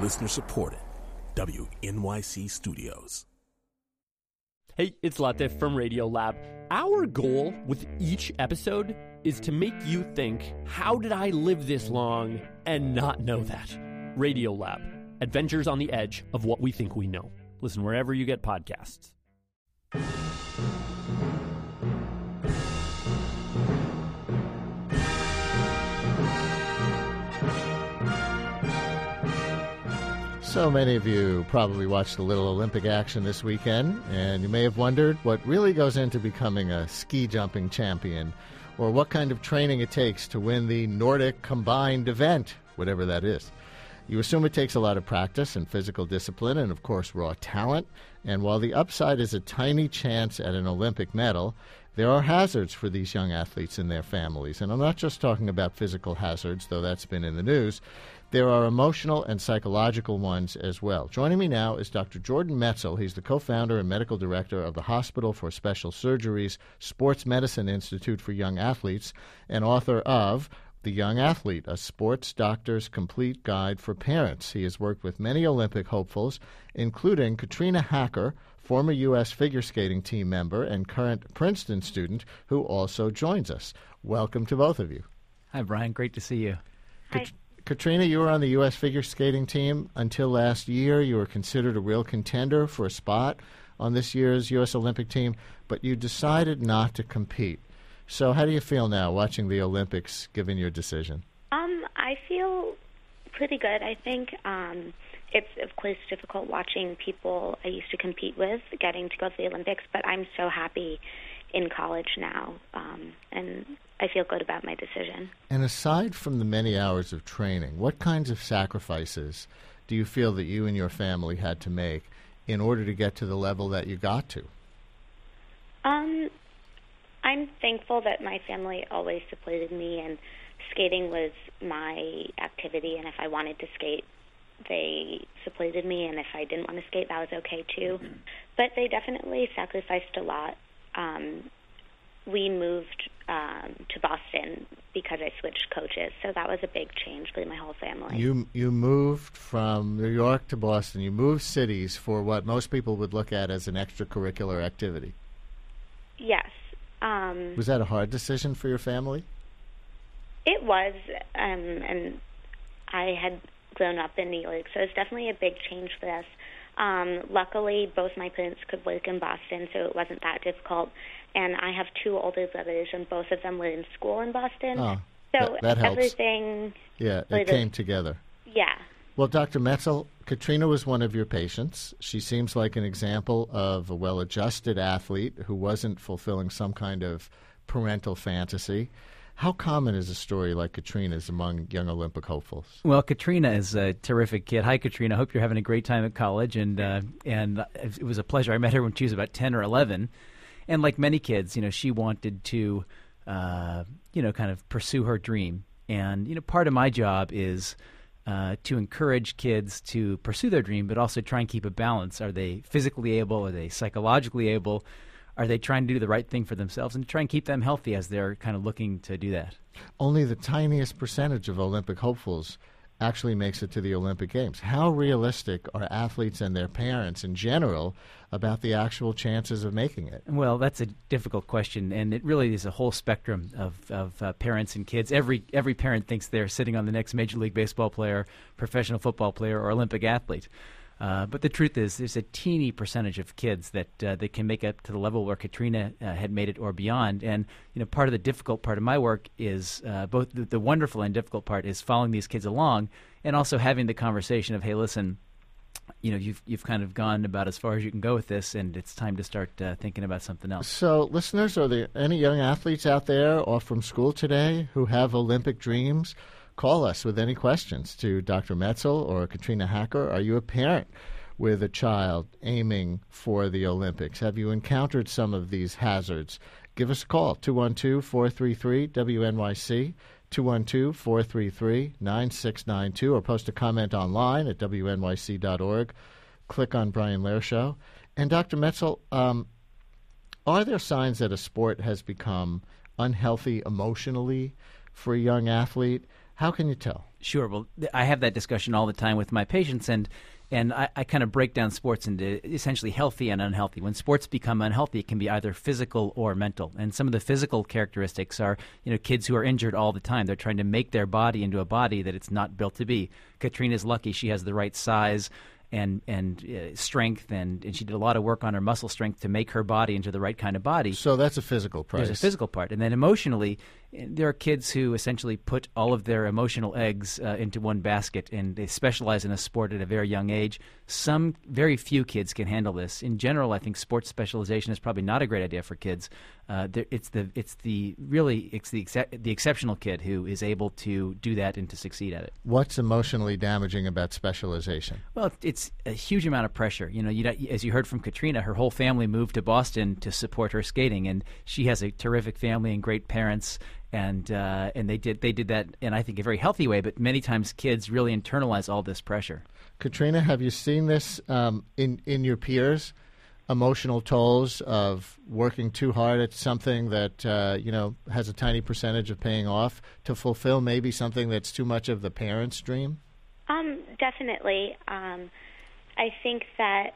Listener supported. WNYC Studios. Hey, it's Latif from Radiolab. Our goal with each episode is to make you think, how did I live this long and not know that? Radiolab, adventures on the edge of what we think we know. Listen wherever you get podcasts. So many of you probably watched the Little Olympic action this weekend, and you may have wondered what really goes into becoming a ski jumping champion, or what kind of training it takes to win the Nordic combined event, whatever that is. You assume it takes a lot of practice and physical discipline and, of course, raw talent. And while the upside is a tiny chance at an Olympic medal, there are hazards for these young athletes and their families. And I'm not just talking about physical hazards, though that's been in the news. There are emotional and psychological ones as well. Joining me now is Dr. Jordan Metzl. He's the co-founder and medical director of the Hospital for Special Surgery's Sports Medicine Institute for Young Athletes and author of The Young Athlete, a Sports Doctor's Complete Guide for Parents. He has worked with many Olympic hopefuls, including Katrina Hacker, former U.S. figure skating team member and current Princeton student, who also joins us. Welcome to both of you. Hi, Brian. Great to see you. Hi. Katrina, you were on the U.S. figure skating team until last year. You were considered a real contender for a spot on this year's U.S. Olympic team, but you decided not to compete. So how do you feel now watching the Olympics, given your decision? I feel pretty good. I think it's, of course, difficult watching people I used to compete with getting to go to the Olympics, but I'm so happy in college now, and I feel good about my decision. And aside from the many hours of training, what kinds of sacrifices do you feel that you and your family had to make in order to get to the level that you got to? I'm thankful that my family always supported me, and skating was my activity, and if I wanted to skate, they supported me, and if I didn't want to skate, that was okay too. But they definitely sacrificed a lot. We moved to Boston because I switched coaches, so that was a big change for my whole family. You moved from New York to Boston. You moved cities for what most people would look at as an extracurricular activity. Yes. Was that a hard decision for your family? It was, and I had grown up in New York, so it's definitely a big change for us. Luckily, both my parents could work in Boston, so it wasn't that difficult. And I have two older brothers, and both of them were in school in Boston. Oh, so that helps. Everything... Yeah, it came together. Yeah. Well, Dr. Metzl, Katrina was one of your patients. She seems like an example of a well-adjusted athlete who wasn't fulfilling some kind of parental fantasy. How common is a story like Katrina's among young Olympic hopefuls? Well, Katrina is a terrific kid. Hi, Katrina. I hope you're having a great time at college. And it was a pleasure. I met her when she was about 10 or 11. And like many kids, she wanted to, kind of pursue her dream. And, part of my job is to encourage kids to pursue their dream, but also try and keep a balance. Are they physically able? Are they psychologically able? Are they trying to do the right thing for themselves and try and keep them healthy as they're kind of looking to do that? Only the tiniest percentage of Olympic hopefuls actually makes it to the Olympic Games. How realistic are athletes and their parents in general about the actual chances of making it? Well, that's a difficult question, and it really is a whole spectrum of parents and kids. Every parent thinks they're sitting on the next Major League Baseball player, professional football player, or Olympic athlete. But the truth is, there's a teeny percentage of kids that can make it to the level where Katrina had made it or beyond. And part of the difficult part of my work is both the wonderful and difficult part is following these kids along, and also having the conversation of, hey, listen, you've kind of gone about as far as you can go with this, and it's time to start thinking about something else. So, listeners, are there any young athletes out there or from school today who have Olympic dreams? Call us with any questions to Dr. Metzl or Katrina Hacker. Are you a parent with a child aiming for the Olympics? Have you encountered some of these hazards? Give us a call, 212-433-WNYC, 212-433-9692, or post a comment online at wnyc.org. Click on Brian Lehrer Show. And Dr. Metzl, are there signs that a sport has become unhealthy emotionally for a young athlete? How can you tell? Sure. Well, I have that discussion all the time with my patients, and I kind of break down sports into essentially healthy and unhealthy. When sports become unhealthy, it can be either physical or mental. And some of the physical characteristics are, kids who are injured all the time. They're trying to make their body into a body that it's not built to be. Katrina's lucky; she has the right size and strength, and she did a lot of work on her muscle strength to make her body into the right kind of body. So that's a physical price. There's a physical part. And then emotionally, there are kids who essentially put all of their emotional eggs into one basket, and they specialize in a sport at a very young age. Very few kids can handle this. In general, I think sports specialization is probably not a great idea for kids. It's the exceptional kid who is able to do that and to succeed at it. What's emotionally damaging about specialization? Well, it's a huge amount of pressure. As you heard from Katrina, her whole family moved to Boston to support her skating, and she has a terrific family and great parents. And they did that in, I think, a very healthy way. But many times, kids really internalize all this pressure. Katrina, have you seen this in your peers? Emotional tolls of working too hard at something that has a tiny percentage of paying off to fulfill maybe something that's too much of the parent's dream? Definitely. I think that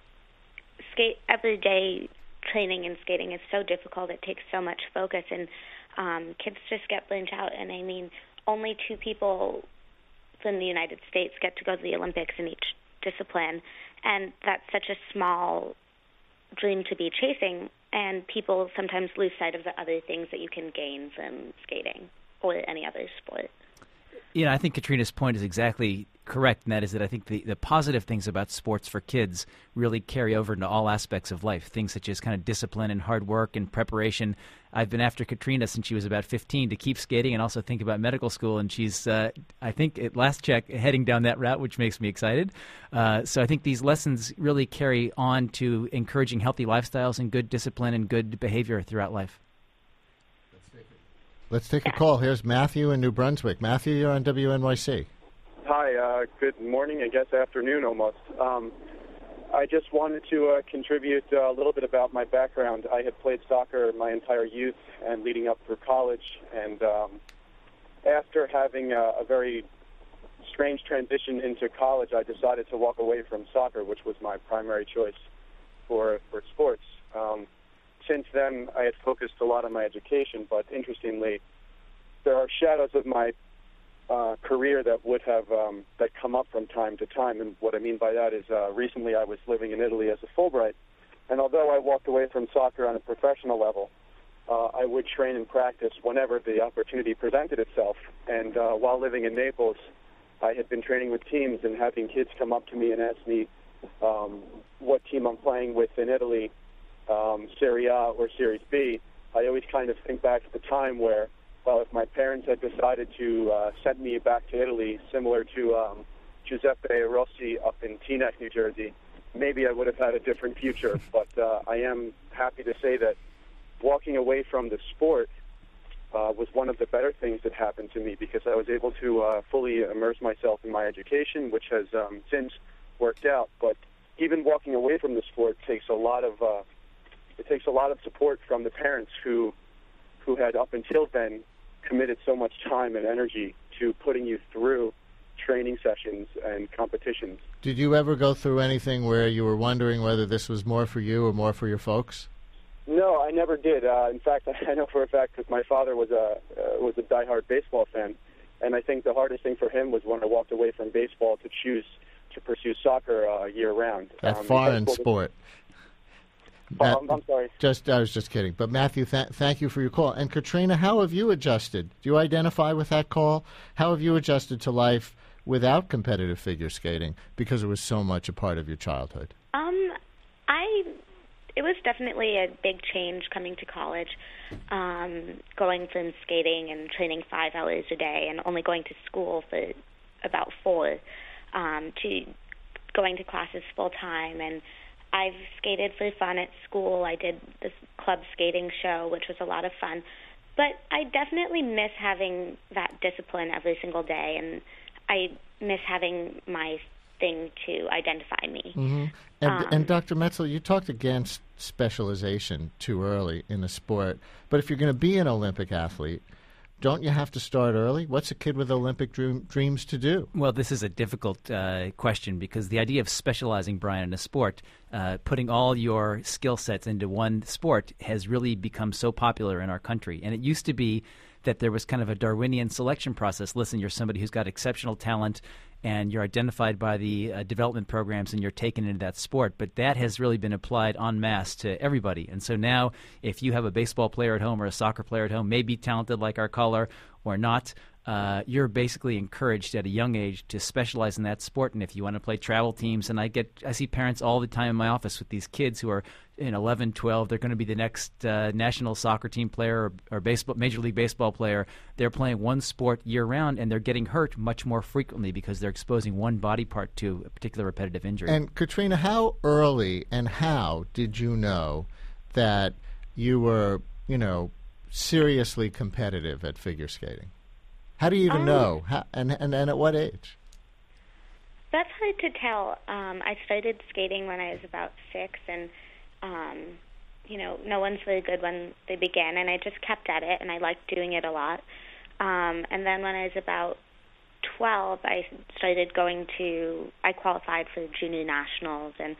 everyday training and skating is so difficult. It takes so much focus, and kids just get burnt out. And I mean, only 2 people from the United States get to go to the Olympics in each discipline, and that's such a small dream to be chasing, and people sometimes lose sight of the other things that you can gain from skating or any other sport. I think Katrina's point is exactly correct, and that is that I think the positive things about sports for kids really carry over into all aspects of life, things such as kind of discipline and hard work and preparation. I've been after Katrina since she was about 15 to keep skating and also think about medical school, and she's, I think, at last check, heading down that route, which makes me excited. So I think these lessons really carry on to encouraging healthy lifestyles and good discipline and good behavior throughout life. Let's take a call. Here's Matthew in New Brunswick. Matthew, you're on WNYC. Hi, good morning, I guess afternoon almost. I just wanted to contribute a little bit about my background. I had played soccer my entire youth and leading up through college, and after having a very strange transition into college, I decided to walk away from soccer, which was my primary choice for sports. Since then, I had focused a lot on my education, but interestingly, there are shadows of my career that would have that come up from time to time. And what I mean by that is recently I was living in Italy as a Fulbright, and although I walked away from soccer on a professional level, I would train and practice whenever the opportunity presented itself. And while living in Naples, I had been training with teams and having kids come up to me and ask me what team I'm playing with in Italy, Serie A or Series B. I always kind of think back to the time where, well, if my parents had decided to send me back to Italy, similar to Giuseppe Rossi up in Teaneck, New Jersey, maybe I would have had a different future. But I am happy to say that walking away from the sport was one of the better things that happened to me, because I was able to fully immerse myself in my education, which has since worked out. But even walking away from the sport takes a lot of support from the parents who had up until then committed so much time and energy to putting you through training sessions and competitions. Did you ever go through anything where you were wondering whether this was more for you or more for your folks? No, I never did. In fact, I know for a fact because my father was a diehard baseball fan, and I think the hardest thing for him was when I walked away from baseball to choose to pursue soccer year-round. That foreign sport. I'm sorry. I was just kidding. But Matthew, thank you for your call. And Katrina, how have you adjusted? Do you identify with that call? How have you adjusted to life without competitive figure skating because it was so much a part of your childhood? It was definitely a big change coming to college, going from skating and training 5 hours a day and only going to school for about 4, to going to classes full time. And I've skated for fun at school. I did this club skating show, which was a lot of fun. But I definitely miss having that discipline every single day, and I miss having my thing to identify me. Mm-hmm. And Dr. Metzl, you talked against specialization too early in the sport. But if you're going to be an Olympic athlete, don't you have to start early? What's a kid with Olympic dreams to do? Well, this is a difficult question because the idea of specializing, Brian, in a sport, putting all your skill sets into one sport has really become so popular in our country. And it used to be that there was kind of a Darwinian selection process. Listen, you're somebody who's got exceptional talent and you're identified by the development programs and you're taken into that sport. But that has really been applied en masse to everybody. And so now if you have a baseball player at home or a soccer player at home, maybe talented like our caller or not, you're basically encouraged at a young age to specialize in that sport. And if you want to play travel teams, and I see parents all the time in my office with these kids who are in 11, 12, they're going to be the next national soccer team player or baseball, Major League Baseball player. They're playing one sport year-round, and they're getting hurt much more frequently because they're exposing one body part to a particular repetitive injury. And, Katrina, how early and how did you know that you were, seriously competitive at figure skating? How do you even know? And at what age? That's hard to tell. I started skating when I was about 6, and no one's really good when they begin, and I just kept at it, and I liked doing it a lot. And then when I was about 12, I started I qualified for the junior nationals, and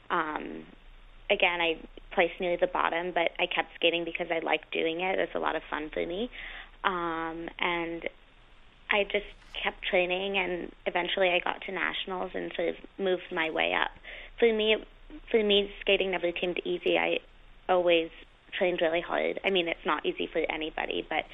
again, I placed near the bottom, but I kept skating because I liked doing it. It was a lot of fun for me. And I just kept training, and eventually I got to nationals and sort of moved my way up. For me, skating never came easy. I always trained really hard. I mean, it's not easy for anybody, but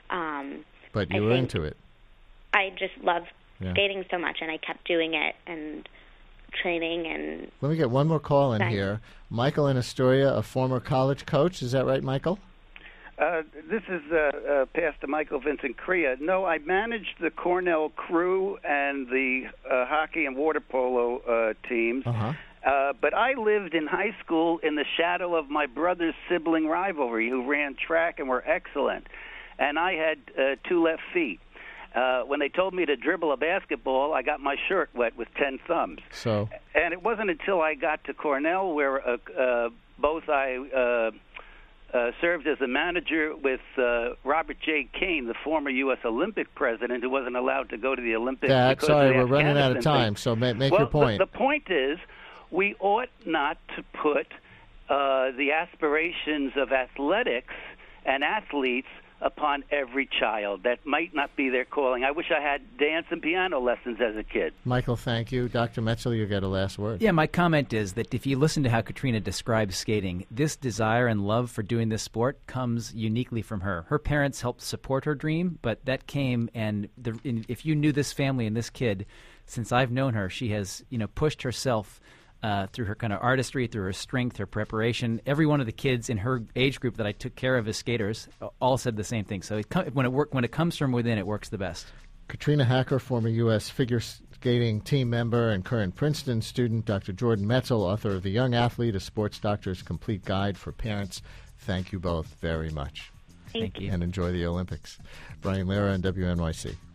you were into it. I just loved skating so much, and I kept doing it and training. And let me get one more call in here. Michael in Astoria, a former college coach. Is that right, Michael? This is Pastor Michael Vincent Crea. No, I managed the Cornell crew and the hockey and water polo teams. Uh-huh. But I lived in high school in the shadow of my brother's sibling rivalry, who ran track and were excellent. And I had 2 left feet. When they told me to dribble a basketball, I got my shirt wet with 10 thumbs. So, and it wasn't until I got to Cornell where both I served as a manager with Robert J. Kane, the former U.S. Olympic president, who wasn't allowed to go to the Olympics. Sorry, we're running out of time, so make your point. The point is, we ought not to put the aspirations of athletics and athletes upon every child. That might not be their calling. I wish I had dance and piano lessons as a kid. Michael, thank you. Dr. Metzl, you get a last word. Yeah, my comment is that if you listen to how Katrina describes skating, this desire and love for doing this sport comes uniquely from her. Her parents helped support her dream, but that came, and if you knew this family and this kid, since I've known her, she has pushed herself through her kind of artistry, through her strength, her preparation. Every one of the kids in her age group that I took care of as skaters all said the same thing. So when it comes from within, it works the best. Katrina Hacker, former U.S. figure skating team member and current Princeton student. Dr. Jordan Metzl, author of The Young Athlete, A Sports Doctor's Complete Guide for Parents. Thank you both very much. Thank you. And enjoy the Olympics. Brian Lehrer on WNYC.